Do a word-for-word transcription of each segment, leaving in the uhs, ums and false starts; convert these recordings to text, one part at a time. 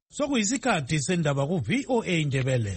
Sokuyisikhathi sendaba ku V O A Indebele.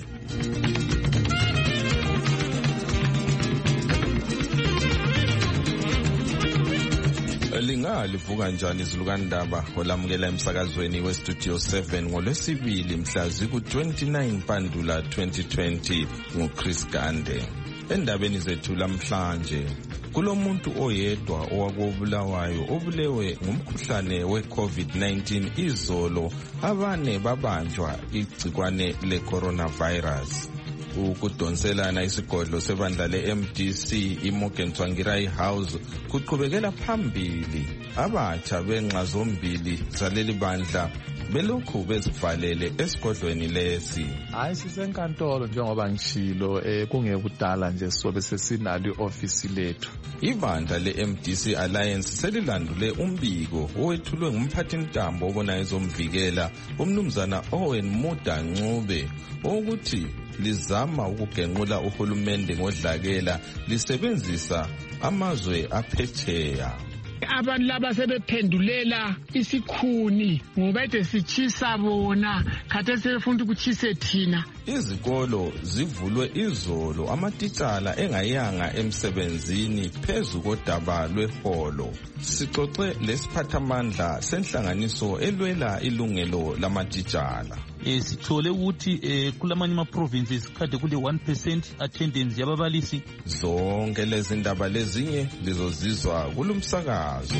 Lingalivuka njani izilukandaba olamukela emsakazweni we Studio seven ngolwesibili mhla ziku twenty-nine Mpandula twenty twenty nguChris Gande. Endabeni zethu lamhlanje kulomuntu oyedwa owakobulawayo obulewe ngumkhuhlane we COVID nineteen izolo, abane babanjwa igcikwane le coronavirus. Ukudonselana isigodlo sebandla le M D C iMorgan Tsvangirai House kuqhubekela phambili, abatsha benxa zombili zaleli bandla belokhu bezivalele esigodlweni lesi. Hayi sisenkantolo njengoba ngishilo eh kungekudala nje sobe sesinalo ioffice lethu. Ibandla le M D C Alliance selilandule umbiko owethulwe ngumphathi ntambo obona ezomvikela umnumzana Owen Muda Ncube ukuthi lizama ukugenqula uhulumende ngodlakela lisebenzisa amazwe aphetsheya. Abantu laba sebephendulela isikhuni ngoba ede sichisa bona khathe sebefuna ukuchise thina. Izikolo zivulwe izolo, amatitshala engayanga emsebenzini phezu kodaba lweholo. Sixoxe lesiphathamandla senhlanganiso elwela ilungelo lamatitshala. Eh sithole ukuthi eh kulamanye ama provinces kade kule one percent attendance yababalisi. Zonke lezi ndaba lezinye lizozizwa kulumsakazo.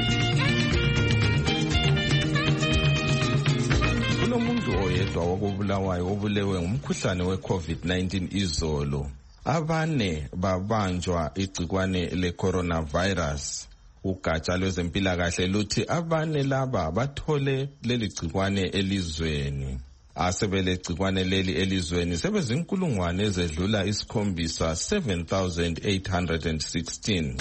Kulomuntu oyedwa wakobulawayo obulewe ngumkhuhlane we COVID nineteen izolo, abane babanjwa igcikwane le coronavirus. Ugatsha lwezempilakahle luthi abane laba bathole leli gcikwane elizweni. Asebele gcikwane leli elizweni sebezinkulungwane ezedlula isikhombisa seven thousand eight hundred sixteen.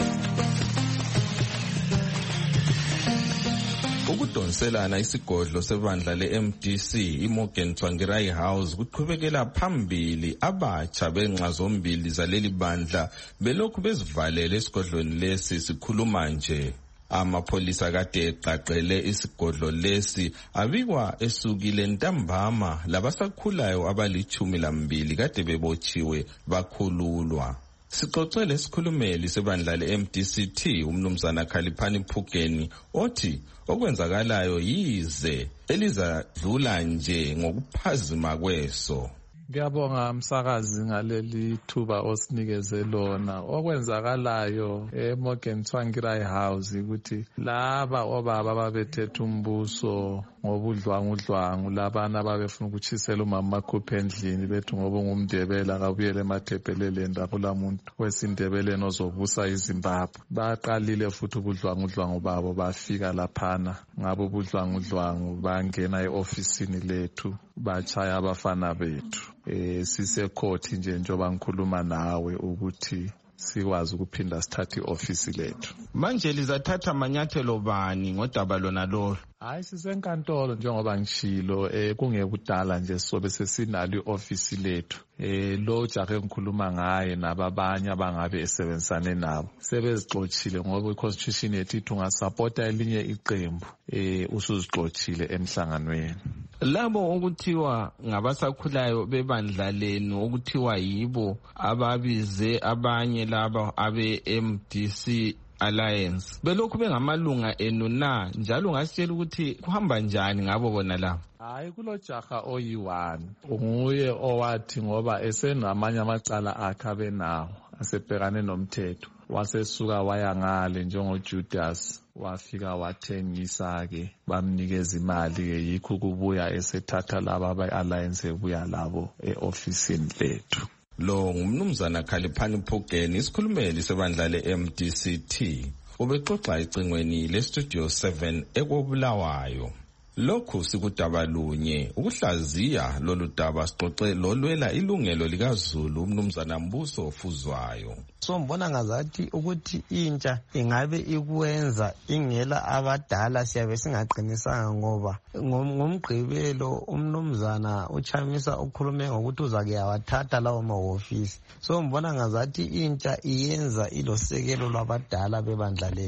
Ukudonselana isigodlo sebandla le M D C iMorgan Tsvangirai House kuqhubekela phambili, abatsha benxa zombili zaleli bandla belokhu bezivalele esigodlweni lesi sikhuluma nje. Amapholisa kade eqaqele isigodlo lesi abikwa esukile ntambama labasakhulayo abalichumi lambili kade bebotshiwe bakhululwa. Sixoxe lesikhulumeli sebandla le M D C T umnumzana Khaliphani Phukeni othi okwenzakalayo yize elizadlula nje ngokuphazima kweso. Ngiyabonga umsakazi ngaleli thuba osinikeze lona. Okwenzakalayo eMorgan Tsvangirai House ukuthi laba obaba babethethe umbuso ngobudlwangudlwangu, labana ababefuna ukuchisela umama makhuphe endlini bethi ngoba ngumndebela akabuyele emathebheleleni lapho muntu wesindebeleni ozobusa iZimbabwe. Baqalile futhi ubudlwangudlwangu babo bafika laphana ngabo ubudlwangudlwangu bangena eofisini lethu bachaya abafana bethu. Eh sisecourt nje njoba ngikhuluma nawe ukuthi sikwazi ukuphinda sithathe ioffice lethu. Manje lizathatha amanyathelo bani ngodaba lona lolo? Hayi sisenkantolo njengoba ngishilo eh kungekudala nje sobe sesinalo ioffice lethu. Eh lo jahe ngikhuluma ngaye nababanye abangabe esebenzisane nabo sebezixoxile ngoba iconstitution yethu ithi ungasupporta elinye iqembu eh usuzixoxile emhlanganweni. Labo okuthiwa ngabasakhulayo bebandla lenu okuthiwa yibo ababize abanye laba abe M D C Alliance belokhu bengamalunga enu na, njalo ngasitshela ukuthi kuhamba njani ngabo bona la? Hayi kulo jaha oyi one nguye owathi ngoba esenamanye amacala akhe abenawo asebhekane nomthetho wasesuka waya ngale njengo Judas wafika wathengisa ke bamnikeza imali ke yikho kubuya esethatha laba abe-alliance ebuya labo e-ofisini lethu. Lo ngumnumzana Khaliphani Phukeni, isikhulumeli sebandla le M D C T, ubexoxa icingweni le Studio seven ekobulawayo. Lokhu sikudaba lunye ukuhlaziya lolu daba sixoxe lolwela ilungelo likaZulu umnumzana Mbuso Ofuzwayo. So mbona ngazathi ukuthi intsha ingabe ikwenza ingela abadala siyabe singaqinisanga ngoba ngomgqibelo umnumzana uchamisa ukhulume ngokuthi uza kuyawathatha lawo mahofisi. So mbona ngazathi intsha iyenza ilosekelo lwabadala bebandla lelo.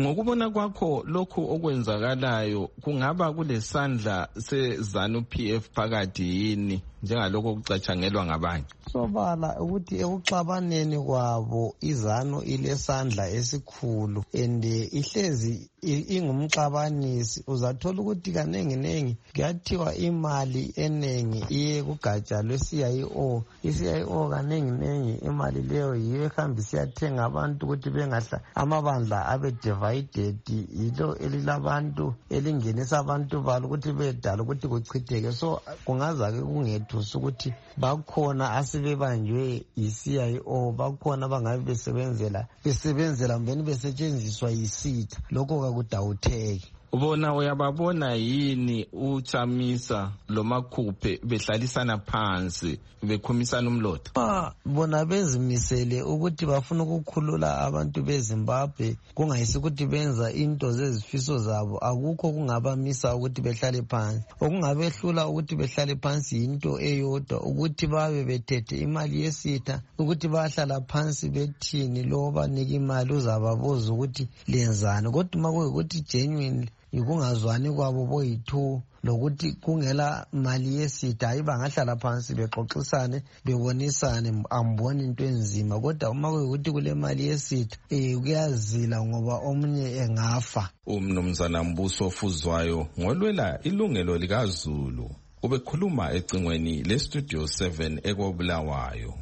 Ngokubona kwakho lokhu okwenzakalayo kungaba kulesandla seZANU P F phakathi yini njengalokho okucatshangelwa ngabanye? Sobala ukuthi ekuxabaneni kwabo iZANU ilesandla esikhulu and ihlezi ingumxabanisi. Uzathola ukuthi kanengi nengi kuyathiwa imali enengi iye kugatsha lwe-C I O. I-C I O kanengi nengi imali leyo yiyo ehamba isiyathenga abantu ukuthi bengahla amabandla abe divided, yilo elilabantu elingenisa abantu balo ukuthi bedala ukuthi kuchitheke. So kungaza-ke kungethusi ukuthi bakhona asebebanjwe yi-C I O, bakhona bangabe besebenzela besebenzela mbeni besetshenziswa yisitha. Lokho kakudawutheki. Ubona uyababona yini uChamisa lo Makhuphe behlalisana phansi bekhumisana umlotha? Ah, bona bezimisele ukuthi bafuna ukukhulula abantu beZimbabwe, kungayisi ukuthi benza into zezifiso zabo. Akukho kungabamisa ukuthi behlale phansi. Okungabehlula ukuthi behlale phansi into eyodwa, ukuthi babe bethethe imali yesitha, ukuthi bahlala phansi bethini lo banika imali uzababuza ukuthi lenzani. Kodwa makuyikuthi genuine ikungazwani kwabo boyi-two lokuthi kungela mali yesitha, hayi bangahlala phansi bexoxisane bebonisane, amboni into enzima. Kodwa uma kuyikuthi kule mali yesitha eh kuyazila ngoba omunye engafa. Umnumzana Mbuso Fuzwayo ngolwela ilungelo likaZulu ubekhuluma ecingweni leStudio seven ekobulawayo.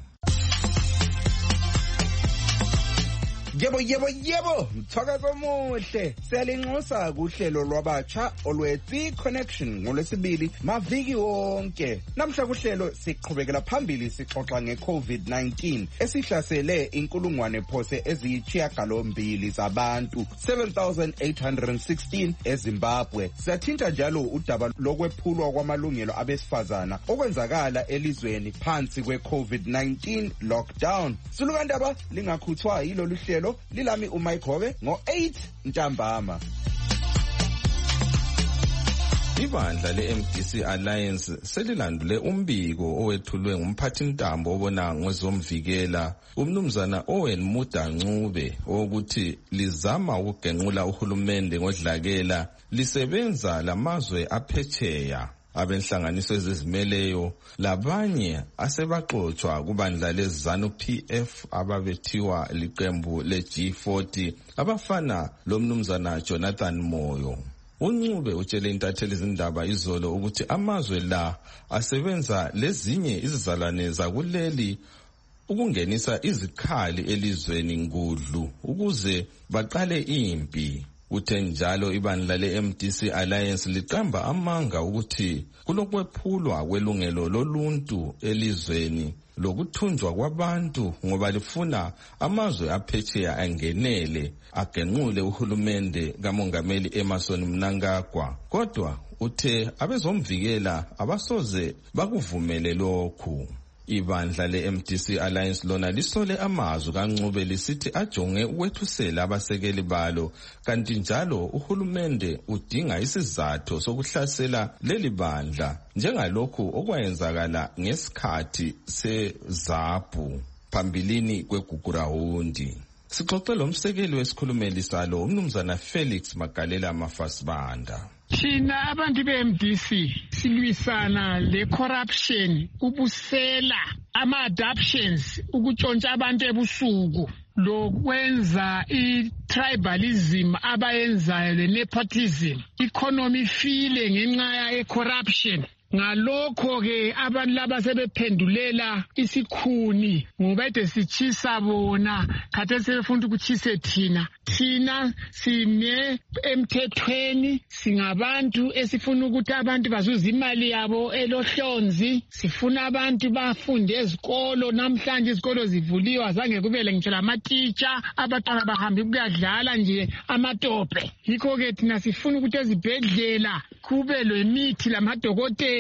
Yebo yebo yebo, mthakazo omuhle. Siyalinxusa kuhlelo lwabatsha olwethi Connection ngolwesibili maviki wonke. Namhla kuhlelo siqhubekela phambili sixoxa ngeCovid nineteen esihlasele inkulungwane phose eziyisishiyagalombili zabantu, seven thousand eight hundred sixteen eZimbabwe. Siyathinta njalo udaba lokwephulwa kwamalungelo abesifazana okwenzakala elizweni phansi kweCovid nineteen lockdown. Sulukandaba lingakhuthwa yilo luhlelo lilami uMayigobe ngo eight ntambama. Ibandla le-M D C Alliance selilandule umbiko owethulwe ngumphathintambo obona ngezomvikela umnumzana Owen Muda Ncube ukuthi lizama ukugenqula uhulumende ngodlakela lisebenza lamazwe aphetsheya. Abenhlanganiso ezizimeleyo labanye asebaxoxwa kubandla leZANU P F ababethiwa liqembu le-G forty abafana lomnumzana Jonathan Moyo. Uncube utshele intatheli izindaba izolo ukuthi amazwe la asebenza lezinye izizalwane zakuleli ukungenisa izikhali elizweni ngudlu ukuze baqale impi. Uthe njalo ibandla le-M D C Alliance liqamba amanga ukuthi kulokwephulwa kwelungelo loluntu elizweni lokuthunjwa kwabantu ngoba lifuna amazwe aphetsheya angenele agenqule uhulumende kaMongameli Emmerson Mnangagwa. Kodwa uthe abezomvikela abasoze bakuvumele lokhu. Ibandla le-M D C Alliance lona lisole amazwi kaNcube lisithi ajonge ukwethusela abasekeli balo, kanti njalo uhulumende udinga isizathu sokuhlasela leli bandla njengalokhu okwayenzakala ngesikhathi seZAPU phambilini kweGugurawundi. Sixoxe lo msekeli wesikhulumeli salo umnumzana Felix Magalela Mafasibanda. Thina abantu be-M D C silwisana le-corruption, ubusela, ama-adoptions, ukutshontsha abantu ebusuku, lokwenza i-tribalism abayenzayo, le-nepotism, economy file ngenxa ye-corruption. Ngalokho ke abantu laba sebephendulela isikhuni ngoba ede sichisa bona khathe sebefuna ukuchise thina. Thina sine emthethweni, singabantu esifuna ukuthi abantu bazuze imali yabo elohlonzi, sifuna abantu bafunde ezikolo. Namhlanje izikolo zivuliwe azange kubele ngitsho lama-teacher, abantwana bahambe ukuyadlala nje amatope. Yikho ke thina sifuna ukuthi ezibhedlela kube lemithi lamadokotela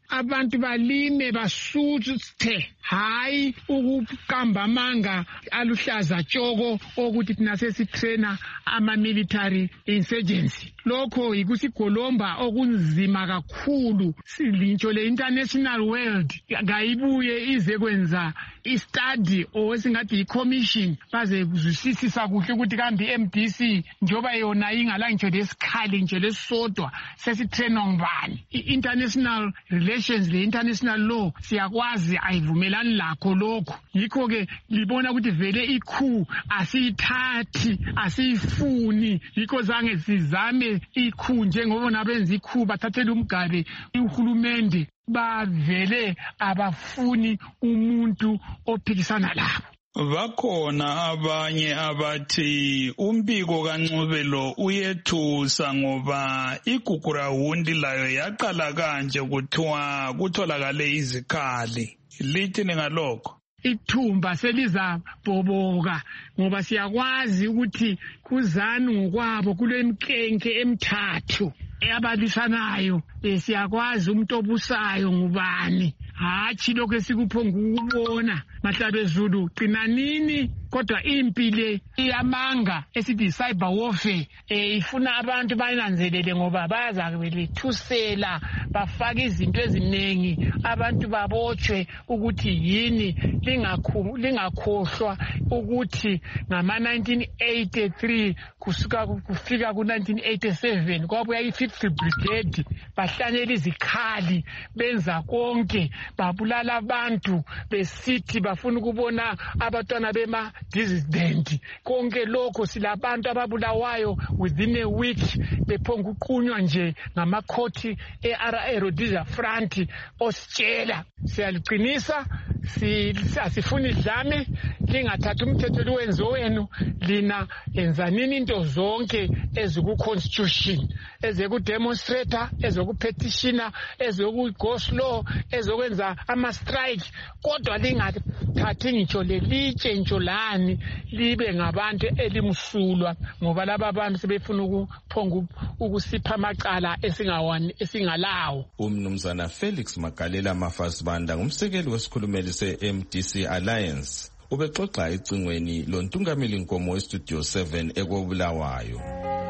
abantu balime basuthe, hayi ukuqamba amanga aluhlaza tshoko ukuthi thina sesitrainer ama-military insurgency. Lokho yikusigolomba okunzima kakhulu. Silintsho le-international world ngayibuye ize kwenza i-study or singathi i-commission baze kuzwisisisa kuhle ukuthi kambe i-M D C njoba yona ingala ngitsho lesikhali nje lesodwa sesitrainwa ngubani. I-international relations le-international law siyakwazi ayivumelani lakho lokho. Yikho-ke libona ukuthi vele ikhu asiyithathi asiyifuni. Yikho zange sizame ikhu njengobona benza ikhu bathathela umgabe uhulumende. Bavele abafuni umuntu ophikisana labo. Bakhona abanye abathi umbiko kaNcubelo uyethusa ngoba igugurahundi layo yaqala kanje kuthiwa kutholakale izikhali. Lithini ngalokho? Ithumba selizabhoboka ngoba siyakwazi ukuthi kuzani ngokwabo kulemkenke emithathu eyabalisanayo. Siyakwazi umuntu obusayo ngubani, hatshi lokho esikuphonga ukubona. Mahlabezulu qinanini, kodwa impile iyamanga esithi cyber warfare ifuna abantu bananzelele ngoba bazakubelethusela bafaka izinto eziningi, abantu babotshwe ukuthi yini. Lingakhohlwa ukuthi ngama nineteen eighty-three kusuka kufika ku nineteen eighty-seven kwabuya i-fifth brigade bahlanyela izikhali benza konke, babulala abantu besithi bafuna ukubona abantwana bema dissident. Konke lokho silabantu ababulawayo within a week bephonga uqunywa nje ngamakhoti e-R A Rhodesia front ositshela. Siyaliqinisa, asifuni idlame, lingathatha umthetho liwenze wenu. Lina enzanini into zonke eziku-constitution, ezokudemonstrator, ezokupetitiona, ezoku-go slow, ezokwenza ama-strike. Kodwa lingathathi ngitsho lelitshe ngitsho lani libe ngabantu elimsulwa ngoba laba abantu sebefuna ukuphonga ukusipha amacala esingawani esingalawo. Umnumzana Felix Magalela Mafasibanda ngumsekeli wesikhulumeli se-M D C Alliance ubexoxa ecingweni lontungameli Nkomo weStudio seven ekobulawayo.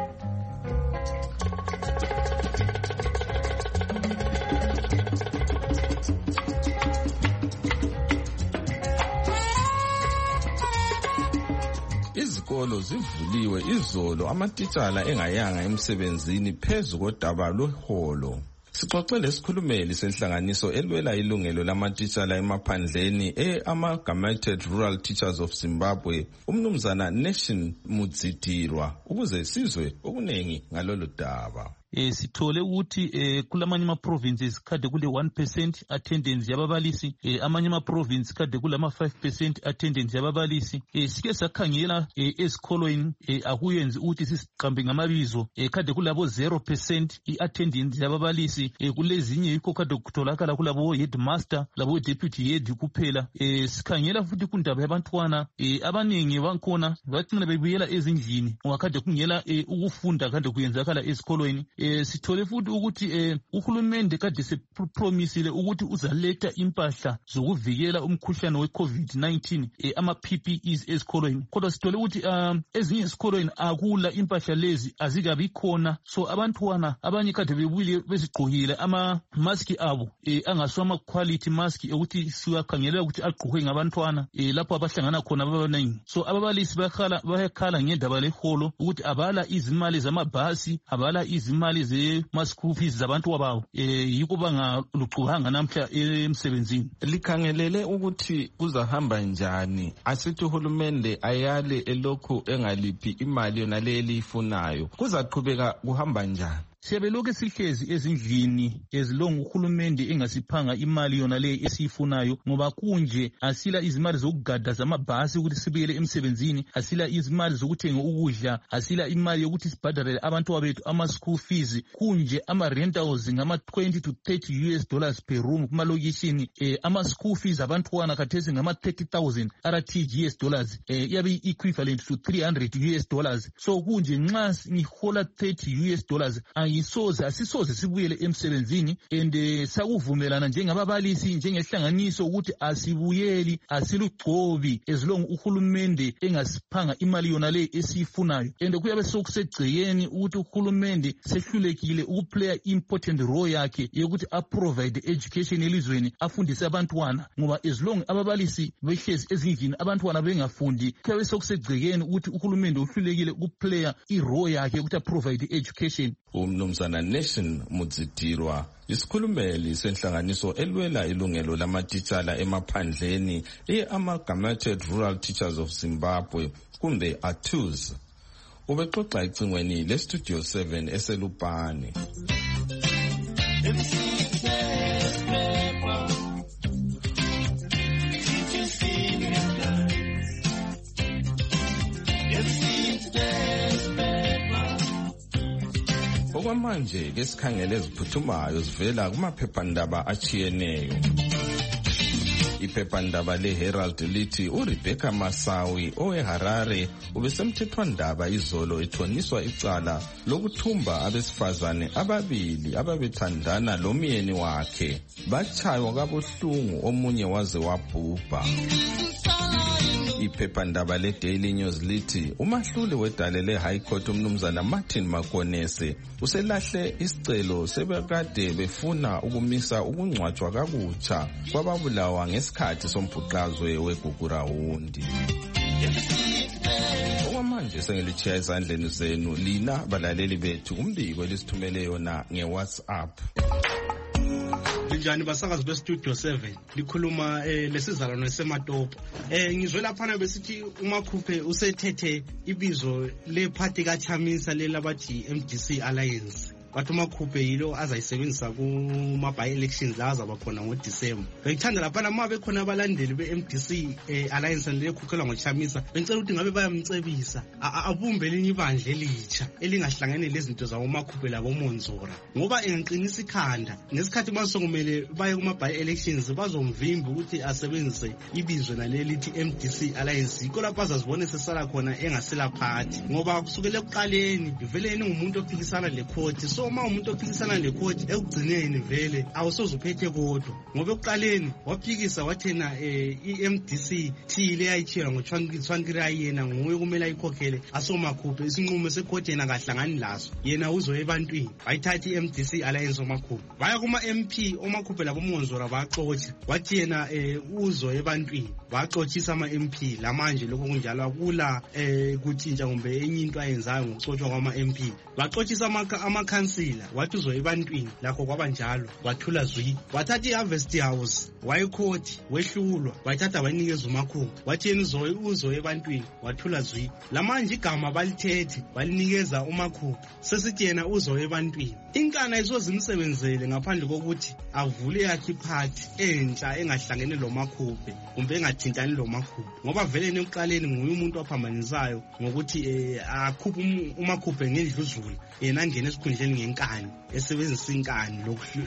Izikolo zivuliwe izolo, amatitshala engayanga emsebenzini phezu kodaba lweholo. Sixoxe lesikhulumeli senhlanganiso elwela ilungelo lamatitshala emaphandleni e-Amalgamated Rural Teachers of Zimbabwe, umnumzana Nation Mudzidirwa, ukuze sizwe okunengi ngalolu daba. Eh sithole ukuthi eh kulamanye ama provinces kade kule one percent attendance yababalisi, eh amanye ama provinces kade kulama five percent attendance yababalisi. Eh sike sakhangela eh esikolweni eh akuyenzi ukuthi sisiqambe ngamabizo, eh kade kulabo zero percent iattendance yababalisi, eh kulezinye yikho kade kutholakala kulabo headmaster labo deputy head kuphela. Eh sikhangela futhi kundaba yabantwana eh abaningi bakhona bathina bebuyela ezindlini ngoba kade kungela eh ukufunda kade kuyenzakala esikolweni. Eh sithole futhi ukuthi eh uhulumende kade sepromisile ukuthi uzaletha impahla zokuvikela umkhuhlane we-COVID nineteen eh ama P P Es esikolweni, kodwa sithole ukuthi um ezinye esikolweni akula impahla lezi azikabi khona. So abantwana abanye kade bebuyile bezigqokile ama mask abo eh angasho ama quality mask ukuthi siwakhangelela ukuthi agqokwe ngabantwana eh lapho abahlangana khona abaningi. So ababalisi bayakhala bayakhala ngendaba leholo ukuthi abala izimali zamabhasi, abala izimali ze-school fees zabantu wababo, eh yiko bangalucubanga namhla emsebenzini. Likhangelele ukuthi kuzahamba njani asithi uhulumende ayale elokhu engaliphi imali yona le elifunayo, kuzaqhubeka kuhamba njani? Siyabeloke sihlezi ezindlini ezilonga uhulumende engasiphanga imali yona le esiyifunayo ngoba kunje asila izimali zokugada zamabhasi ukuthi sibuyele emsebenzini, asila izimali zokuthenga ukudla, asila imali yokuthi sibhadalele abantu wabethu ama school fees, kunje ama rentals ngama twenty to thirty U S dollars per room kuma location, eh ama school fees abantwana khathesi ngama thirty thousand R T G S dollars, eh yabe equivalent to three hundred U S dollars. So kunje nxa ngihola thirty U S dollars ayisoze asisoze sibuyele emsebenzini and sakuvumelana njengababalisi njengehlanganiso ukuthi asibuyeli asilugcobi as long uhulumende engasiphanga imali yona le esiyifunayo and kuyabe sokusegcekeni ukuthi uhulumende sehlulekile ukuplaya important role yakhe yokuthi aprovide education elizweni afundise abantwana ngoba as long ababalisi behlezi ezindlini abantwana bengafundi kuyabe sokusegcekeni ukuthi uhulumende uhlulekile ukuplaya irole yakhe ukuthi aprovide education. Umnumzana Nation Mudzidirwa isikhulumeli senhlanganiso elwela ilungelo lamatitshala emaphandleni e-Amalgamated Rural Teachers of Zimbabwe kumbe A T U Z ubexoxa icingweni lestudio seven eselupane. Okwamanje ke sikhangele eziphuthumayo zivela kumaphephandaba achiyeneyo. Iphephandaba leHerald lithi uRebecca Masawi oweHarare ubesemthethwandaba izolo ethoniswa icala lokuthumba abesifazane ababili ababethandana lomyeni wakhe bachaywa kabuhlungu omunye waze wabhubha. Iphephandaba leDaily News lithi umahluli wedale leHigh Court umnumzana Martin Makonese uselahle isicelo sebekade befuna ukumisa ukungcwatshwa kakutsha kwababulawa ngesikhathi sombhuqazwe weGugurahundi. Okwamanje sengelichiya ezandleni zenu lina balaleli bethu umbiko elisithumele yona ngeWhatsApp. Njani basakazi bestudio seven likhuluma eh lesizalwane eSematopo. Eh ngizwe lapha besithi uMakhuphe usethethe ibizo lephathi kaChamisa lelabathi M D C Alliance. Bathi uMakhuphe yilo azayisebenzisa kuma by elections la azaba khona ngoDecember. Ngithanda lapha nama bekhona abalandeli beM D C eh, Alliance lekhokhelwa ngoChamisa. Bengicela ukuthi ngabe bayamcebisa abumbe linye ibandla elitsha elingahlangene lezinto zawo uMakhuphe labo Monzora. Ngoba engiqinisa ikhanda ngesikhathi basongumele baye kuma by elections bazomvimba ukuthi asebenzise ibizo naleli lithi M D C Alliance. Iko lapha azazibone sesala khona engasela party ngoba kusukela ekuqaleni vele engumuntu ophikisana lecourt. So uma umuntu ophikisana lecourt ekugcineni vele awusoze uphethe kodwa ngoba ekuqaleni waphikisa wathena i-M D C thile yayichira ngoThwankira yena nguye kumele ayikhokhele asoMakhuphe isinqumo secourt yena kahlangani laso yena uzo ebantwini bayithatha i-M D C Alliance oMakhuphe baya kuma M P oMakhuphe labo Monzora baxoxa wathi yena uzo ebantwini baxoxisa ama M P lamanje lokho kunjalo akula kutshintsha kumbe enye into ayenzayo ngokuxoxwa kwama M P baxoxisa ama councilor wathi uzo ebantwini lakho kwabanjalo wathula zwi wathatha iHarvest House wayikhoti wehlulwa wayithatha wayinikeza uMakhuphe wathi yena uzo uzo ebantwini wathula zwi lamanje igama balithethe balinikeza uMakhuphe sesithi yena uzo ebantwini inkana izozimsebenzele ngaphandle kokuthi avule yakhe iphathi entsha engahlangene lo Makhuphe kumbe engathintani lo Makhuphe ngoba vele nekuqaleni nguye umuntu ophamanisayo ngokuthi akhuphe uMakhuphe ngendluzulu yena angene esikhundleni ngenkani esebenzisa inkani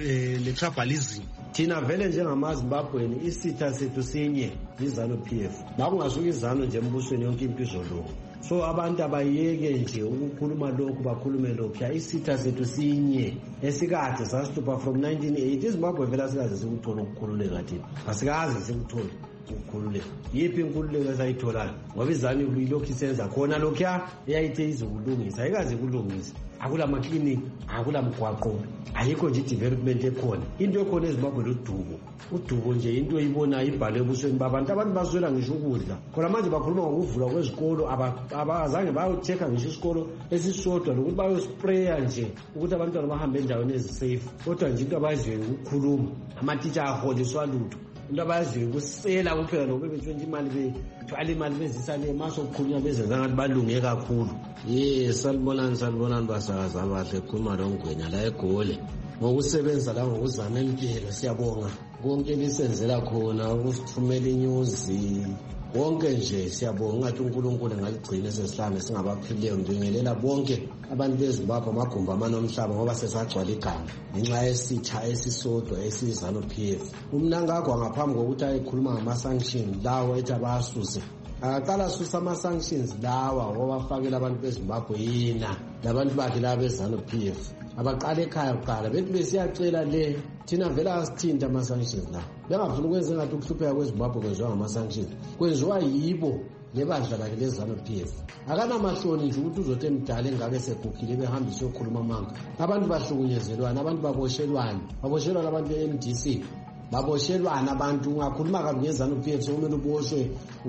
le tribalism. Thina vele njengamaZimbabweni isitha sethu sinye izalo P F bakungasuka izano nje embusweni yonke impilo lo. So abantu abayeke nje ukukhuluma lokhu bakhulume lokhu isitha sethu sinye esikade sasitupa from nineteen eighty iZimbabwe vele asikaze sikuthola ukukhululeka thina asikaze sikuthola ukukhululeka yipi inkululeko esayithola ngoba izani lokhu isenza khona lokhu eyayithe izokulungisa ayikaze kulungisa akula maclinic akula mgwaqo ayikho nje development ekhona into ekhona eZimbabwe lodubo udubo nje into oyibona ibhale ebusweni babantu abantu bazwela ngisho ukudla khona manje bakhuluma ngokuvula kwezikolo abazange bayochecka ngisho isikolo esisodwa lokuthi bayospraya nje ukuthi abantwana bahambe endaweni ezisafe kodwa nje into abaziyo ukukhuluma amatitsha aholiswa lutho into abaziyo ukusela kuphela nobe betshontsha imali bethwala imali bezisa le maso kukhulunywa bezenza ngathi balunge kakhulu. Yes, salibonani salibonani basakazi abahle khuluma lo Ngwenya la eGoli ngokusebenza la ngokuzama impilo siyabonga konke lisenzela khona ukusithumela inews wonke nje siyabonga ngathi uNkulunkulu ngaligcina sesihlane singabaphilileyo ngibingelela bonke abantu beZimbabwe amagumba amanomhlaba ngoba sesagcwala igama ngenxa yesitha esisodwa esizano P F umnangagwa ngaphambi kokuthi ayikhuluma ngama sanctions lawo ethi abasuse aqala susa ama sanctions lawa wabafakela abantu beZimbabwe yina labantu bakhe laba bezanu P F abaqala ekhaya kuqala bethi besiyacela le thina vela asithinta ama-sanctions la bengafuna ukwenza ngathi ukuhlupheka kwezimbabwe kwenziwa ngama-sanctions kwenziwa yibo lebandla lakhe lezanu P F akanamahloni nje ukuthi uzothi emdala engake segugile behambise yokhuluma amanga abantu bahlukunyezelwana abantu baboshelwana baboshelwana abantu be-M D C baboshelwana abantu ungakhuluma kabi ngezanu P F sokumele uboshwe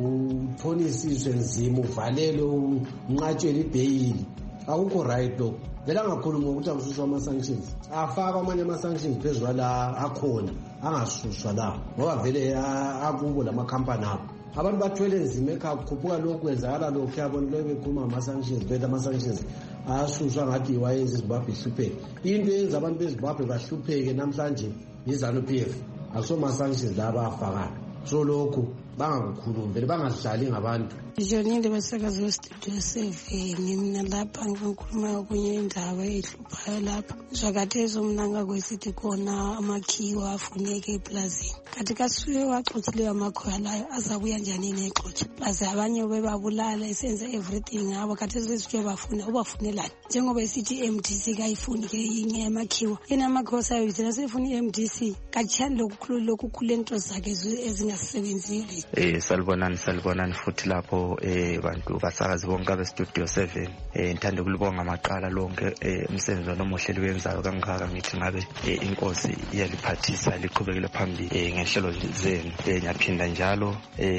uthonisiswe nzima uvalelwe unqatshwe libheyili akukho right lokho vela angakhuluma ukuthi akususwa ama-sanctions afaka amanye ama-sanctions phezu kwala akhona angasuswa la ngoba vele akubo lamakhampani abo abantu bathwele nzima ekhaya kukhuphuka lokhu kwenzakala lokhu yabona leyo bekhuluma ngama-sanctions betha ama-sanctions asuswa ngathi iwayenza izimbabwe ihlupheke into yenza abantu bezimbabwe bahlupheke namhlanje yizanu P F akusoma-sanctions la abafakayo so lokhu bangakukhulumi vele bangadlali ngabantu Jonile basakazi westudio seven mina lapha ngikhuluma okunye indaba ehluphayo lapha zwakathezo mina ngakwesithi khona amakhiwa afuneke eplazini kathi kasuye waxotshileyo amakhoya layo azabuya njani nexotsha plaza abanye bebabulala esenza everything ngabo kathi sesithe bafuna ubafunelani njengoba isithi M D C kayifuni ke inye amakhiwa ina amakhoya sayo thina sifuna i-M D C kachani lokukhulula lokukhula into zakhe ezingasebenzile eh salibonani salibonani futhi lapho eh bantu basakazi bonke abe studio seven eh ngithanda ukulibonga amaqala lonke umsebenzi nomuhle liwenzayo kangaka ngithi ngabe inkosi iyaliphathisa liqhubekele phambili eh ngehlelo zenu eh ngiyaphinda njalo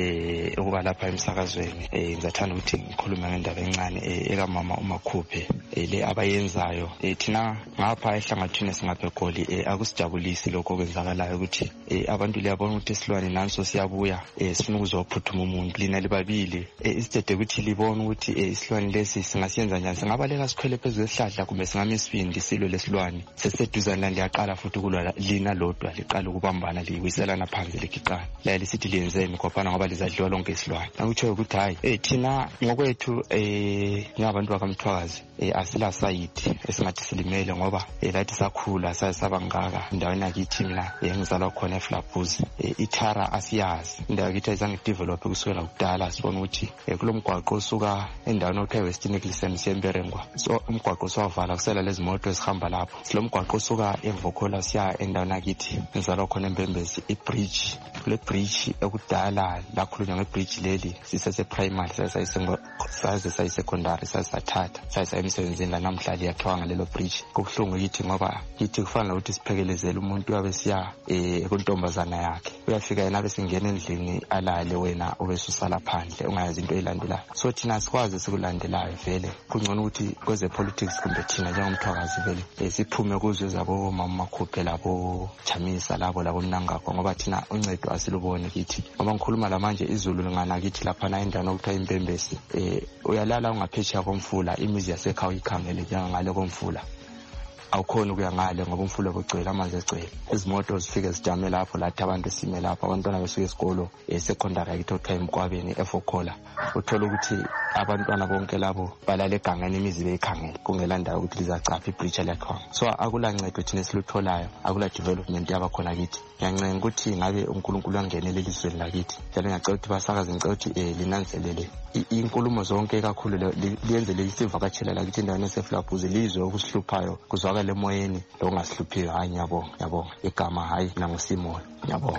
eh ukuba lapha emsakazweni eh ngizathanda ukuthi ngikhulume ngendaba encane eka mama uMakhuphe le abayenzayo eh thina ngapha ehlangathini singaphe Goli eh akusijabulisi lokho kwenzakalayo ukuthi eh abantu liyabona ukuthi isilwane nanso siyabuya eh sifuna ukuzophuthuma umuntu lina libabili isitede ukuthi libona ukuthi isilwane lesi singasiyenza njani singabaleka sikhwele phezulu esihlahla kumbe singame isibindi silwe lesilwane seseduzana liyaqala futhi kulwa lina lodwa liqala ukubambana liwiselana phansi ligiqana la lisithi liyenzeni kopana ngoba lizadliwa lonke isilwane akutsho ukuthi hayi eh thina ngokwethu eh nyabantu bakamthwakazi eh asila site esingathi silimele ngoba lathi sakhula sasabangaka indaweni yakithi mina engizalwa khona eFlabhuzi ithara asiyazi indawo yakithi ayizange develop kusukela kudala sibona ukuthi kulomgwaqo osuka endaweni okuthiwa Western Ecclesiam Semberengwa so umgwaqo sowavala kusela lezi moto ezihamba lapho silomgwaqo osuka eVokola siya endaweni yakithi ngizalwa khona eMbembezi ibridge kule bridge ekudala lakhulunywa ngebridge leli sisese primary sayisengo saze sayisecondary sasathatha sayisa emsebenzini la namhlanje yakhiwa ngalelo bridge kubuhlungu yithi ngoba yithi kufanele ukuthi siphekelezele umuntu yabe siya ekuntombazana yakhe uyafika yena besingena endlini alale wena obesusala phandle ungayazi into elandelayo so thina sikwazi sikulandelayo vele kungcono ukuthi kweze politics kumbe thina njengomthwakazi vele siphume kuzo zabo mama Makhuphe labo Chamisa labo labo Mnangagwa ngoba thina uncedo asilubone kithi ngoba ngikhuluma la manje izulu lingana kithi lapha na indawo okuthiwa iMbembezi eh uyalala ungaphetsheya komfula imizi yasekhaya uyikhangele njengangale komfula awukhona ukuya ngale ngoba umfula kugcwele amanzi egcwele izimoto zifike zijame lapho lathi abantu sime lapho abantwana besuke esikolo esecondary yakithi okuthiwa eMkwabeni eFokola uthola ukuthi abantwana bonke labo balale egangeni imizi beyikhangele kungela ndawo ukuthi lizacapha ibridge lakho so akulancedo thina esilutholayo akula development yabakhona kithi ngiyancenga ukuthi ngabe uNkulunkulu angenele elizweni lakithi njalo ngiyacela ukuthi basakaze ngicela ukuthi linanzelele inkulumo zonke kakhulu liyenzele isivakatshela lakithi endaweni yaseFlabhuzi lizwe ukusihluphayo kuzwakala emoyeni lo ngasihluphiwe hayi ngiyabonga ngiyabonga igama hayi nangusimo ngiyabonga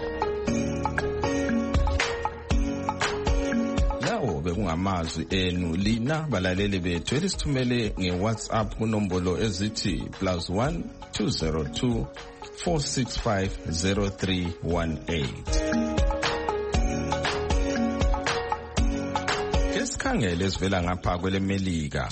bekungamazwi enu lina balaleli bethu elisithumele ngeWhatsApp kunombolo ezithi plus one two zero two four six five zero three one eight. Kesikhangele esivela ngapha kwelemelika.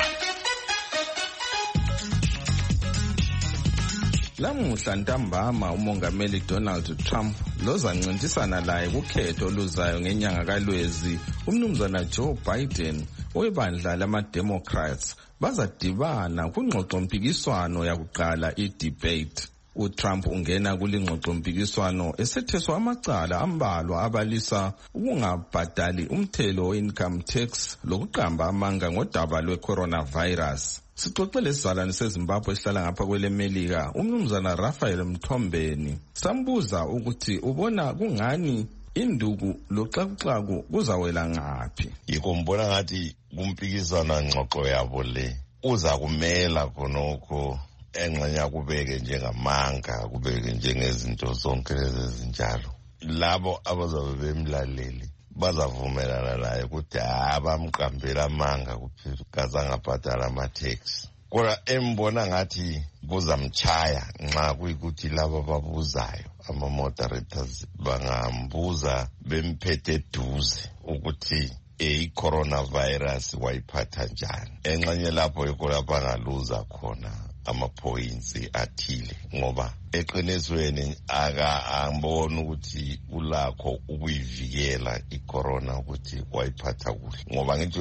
Lamuhla ntambama umongameli Donald Trump lozancintisana laye kukhetho oluzayo ngenyanga kaLwezi umnumzana Joe Biden webandla lama-Democrats bazadibana kungxoxo mpikiswano yakuqala i-debate. uTrump ungena kulingxoxo mpikiswano esetheswa amacala ambalwa abalisa ukungabhadali umthelo we-income tax lokuqamba amanga ngodaba lwe-coronavirus. Sixoxele isizalwane seZimbabwe esihlala ngapha kwelemelika umnumzana Raphael Mthombeni sambuza ukuthi ubona kungani induku loxakuxaku kuzawela ngaphi. Yiko mbona ngathi kumpikisana ngxoxo yabo le uza kumela khonokho engxenya kubeke njengamanga kubeke njengezinto zonke lezi ezinjalo. Labo abazabe bemlaleli bazavumelana naye ukuthi abamqambela amanga kuphela kazangabhadala ama-tax. Kodwa embona ngathi buzamchaya nxa kuyikuthi laba babuzayo ama-moderators bangambuza bemphethe eduze ukuthi i-coronavirus wayiphatha njani. Enxanye lapho yikho lapho angaluza khona ama-points athile, ngoba eqinisweni aka-ambona ukuthi ulakho ukuyivikela i-corona ukuthi wayiphatha kuhle. Ngoba ngithi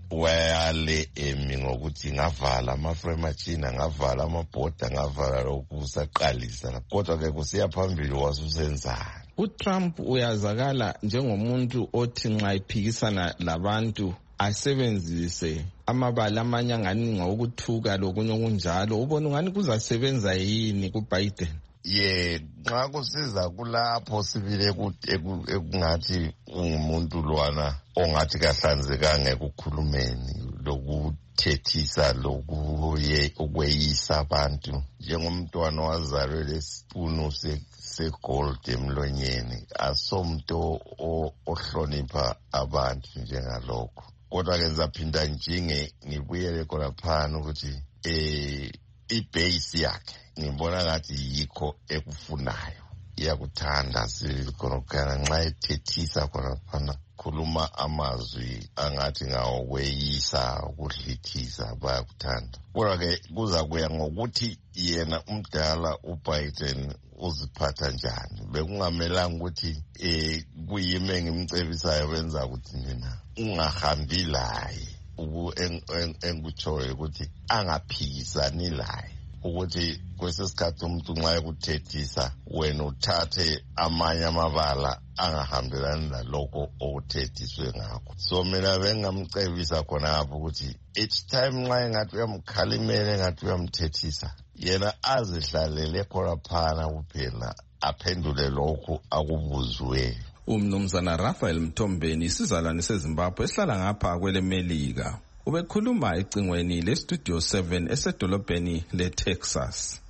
uyale emi ngokuthi ngavala ama-frame machine, ngavala amabhoda, ngavala lokhu usaqalisa. Kodwa-ke kusiya phambili wasusenzani. uTrump uyazakala njengomuntu othi nxa iphikisana labantu asebenzise amabala amanye angani ngokuthuka lokunye okunjalo. Ubona ungani kuzasebenza yini kuBiden? Ye, nxa kusiza kulapho sibile ekungathi ungumuntu lwana ongathi kahlanzekanga ekukhulumeni lokuthethisa lokuye ukweyisa abantu njengomntwana wazalwe lesipunu segold emlonyeni, asomnto ohlonipha abantu njengalokho. Kodwa ke ngizaphinda njinge ngibuyele khona phana ukuthi eh ibase yakhe ngibona ngathi yikho ekufunayo, iyakuthanda sikhona nxa ethethisa khona phana khuluma amazwi angathi ngawokweyisa ukudlithisa bayakuthanda. Kodwa ke kuza kuya ngokuthi yena umdala uBiden uziphatha njani. Bekungamelanga ukuthi eh kuyime ngimcebisayo benza ukuthi mina ungahambi laye uku engikutshoyo ukuthi angaphikisani laye, ukuthi kwesesikhathi umuntu nxa ekuthethisa wena uthathe amanye amabala angahambelani nalokho okuthethiswe ngakho. So mina bengamcebisa khona lapho ukuthi each time nxa engathi uyamkhalimela engathi uyamthethisa yena azihlalele khona phana kuphela aphendule lokho akubuzwe. Umnumzana Raphael Mtombeni, isizalwane seZimbabwe esihlala ngapha kwele Melika, ubekhuluma ecingweni le Studio seven esedolobheni le Texas.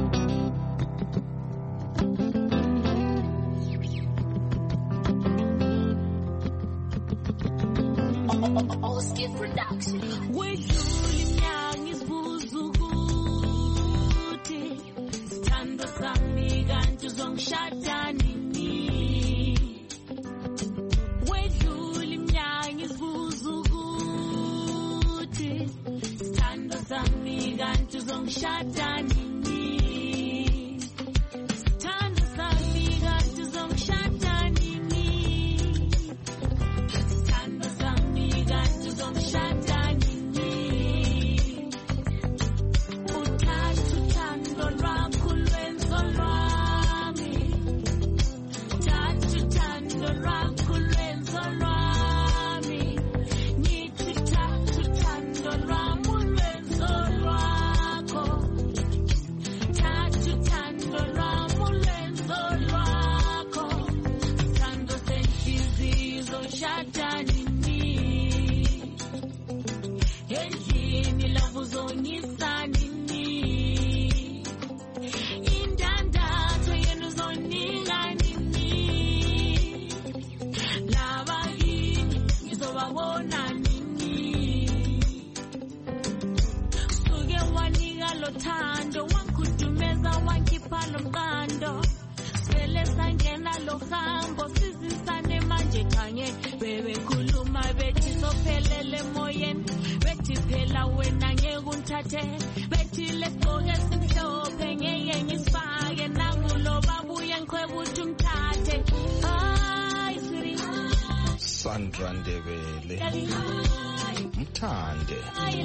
Sandra Ndebele Mthande.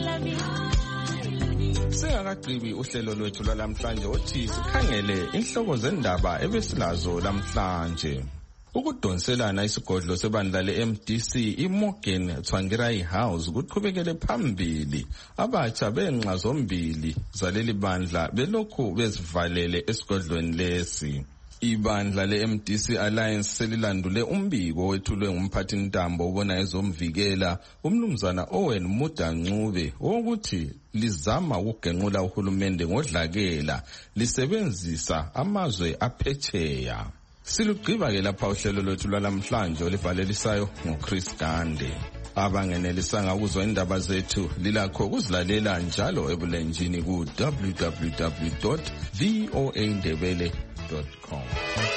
Singakagqibi uhlelo lwethu lwalamhlanje othi sikhangele inhloko zendaba ebesilazo lamhlanje. Ukudonselana isigodlo sebandla le-M D C iMorgan Tsvangirai House kuqhubekele phambili. Abatsha benqa zombili zaleli bandla belokhu bezivalele esigodlweni lesi. Ibandla le-M D C Alliance selilandule umbiko wethulwe ngumphathi ntambo ubona ezomvikela umnumzana Owen Muda-Ncube wokuthi lizama ukugenqula uhulumende ngodlakela lisebenzisa amazwe aphetsheya. Silugqiba-ke lapha uhlelo lwethu lwalamhlanje olibhalelisayo nguChris Gande. Abangenelisanga ukuzwa indaba zethu lilakho ukuzilalela njalo ebulenjini ku w w w dot v o a ndebele dot com.